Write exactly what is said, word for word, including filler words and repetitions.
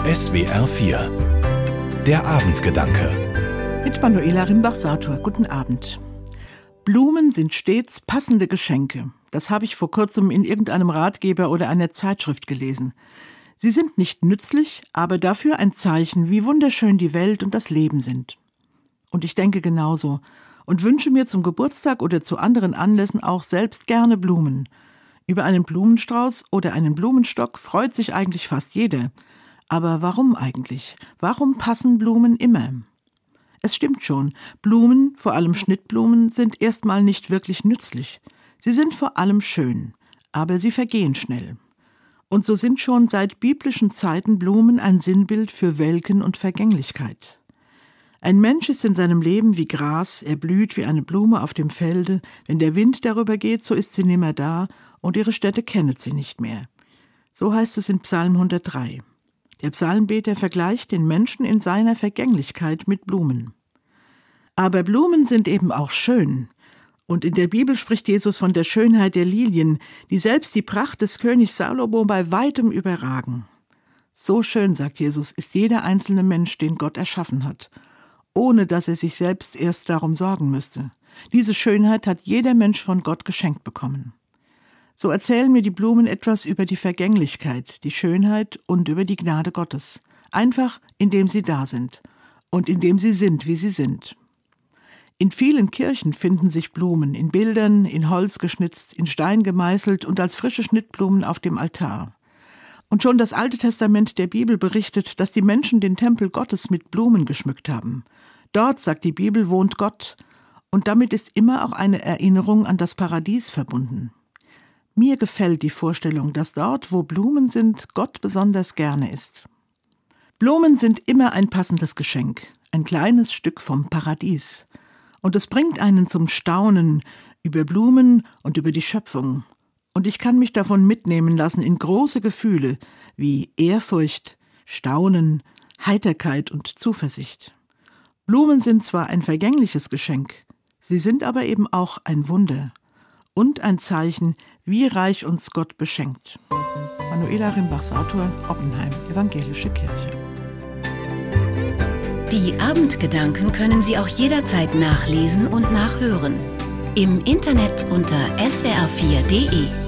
S W R vier. Der Abendgedanke. Mit Manuela Rimbach-Sator. Guten Abend. Blumen sind stets passende Geschenke. Das habe ich vor kurzem in irgendeinem Ratgeber oder einer Zeitschrift gelesen. Sie sind nicht nützlich, aber dafür ein Zeichen, wie wunderschön die Welt und das Leben sind. Und ich denke genauso und wünsche mir zum Geburtstag oder zu anderen Anlässen auch selbst gerne Blumen. Über einen Blumenstrauß oder einen Blumenstock freut sich eigentlich fast jeder. Aber warum eigentlich? Warum passen Blumen immer? Es stimmt schon, Blumen, vor allem Schnittblumen, sind erstmal nicht wirklich nützlich. Sie sind vor allem schön, aber sie vergehen schnell. Und so sind schon seit biblischen Zeiten Blumen ein Sinnbild für Welken und Vergänglichkeit. Ein Mensch ist in seinem Leben wie Gras, er blüht wie eine Blume auf dem Felde, wenn der Wind darüber geht, so ist sie nimmer da und ihre Stätte kennet sie nicht mehr. So heißt es in Psalm hundertdrei. Der Psalmbeter vergleicht den Menschen in seiner Vergänglichkeit mit Blumen. Aber Blumen sind eben auch schön. Und in der Bibel spricht Jesus von der Schönheit der Lilien, die selbst die Pracht des Königs Salomo bei weitem überragen. So schön, sagt Jesus, ist jeder einzelne Mensch, den Gott erschaffen hat, ohne dass er sich selbst erst darum sorgen müsste. Diese Schönheit hat jeder Mensch von Gott geschenkt bekommen. So erzählen mir die Blumen etwas über die Vergänglichkeit, die Schönheit und über die Gnade Gottes. Einfach, indem sie da sind und indem sie sind, wie sie sind. In vielen Kirchen finden sich Blumen, in Bildern, in Holz geschnitzt, in Stein gemeißelt und als frische Schnittblumen auf dem Altar. Und schon das Alte Testament der Bibel berichtet, dass die Menschen den Tempel Gottes mit Blumen geschmückt haben. Dort, sagt die Bibel, wohnt Gott. Und damit ist immer auch eine Erinnerung an das Paradies verbunden. Mir gefällt die Vorstellung, dass dort, wo Blumen sind, Gott besonders gerne ist. Blumen sind immer ein passendes Geschenk, ein kleines Stück vom Paradies. Und es bringt einen zum Staunen über Blumen und über die Schöpfung. Und ich kann mich davon mitnehmen lassen in große Gefühle wie Ehrfurcht, Staunen, Heiterkeit und Zuversicht. Blumen sind zwar ein vergängliches Geschenk, sie sind aber eben auch ein Wunder und ein Zeichen, wie reich uns Gott beschenkt. Manuela Rimbach-Sator, Oppenheim, Evangelische Kirche. Die Abendgedanken können Sie auch jederzeit nachlesen und nachhören. Im Internet unter s w r vier punkt d e.